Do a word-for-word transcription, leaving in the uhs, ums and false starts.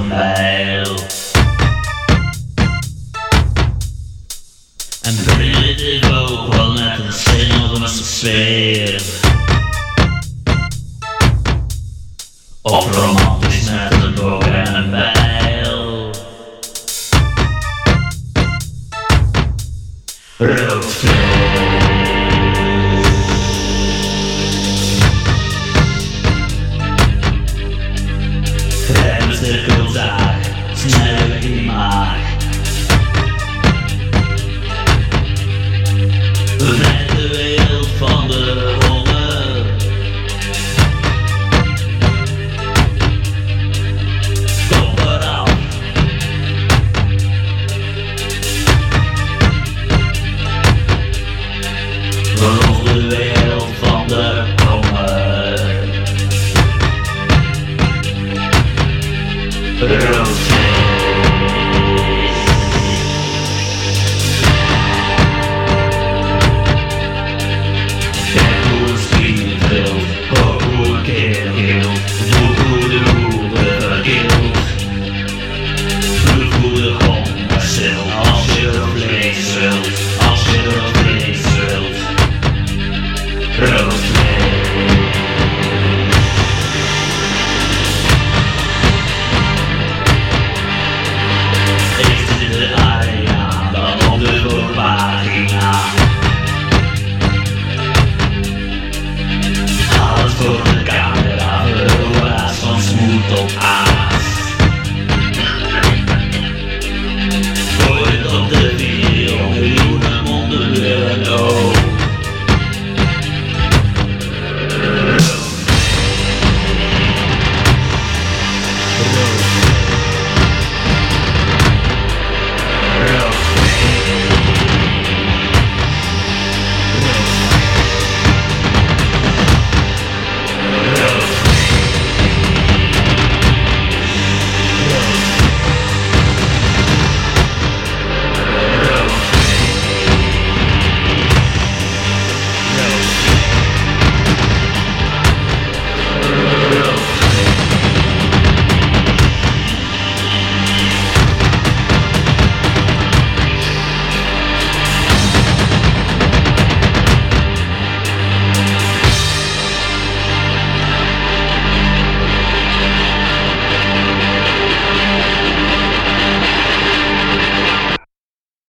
bijl. En dit is ook wel net een singel van een sfeer. Of romantisch met een boog en een bijl. Roodvloer. Cirkelzaag, snel in die maag. Bevrijd de wereld van de honger. Kom eraf. Verlos de wereld van de honger. Rood.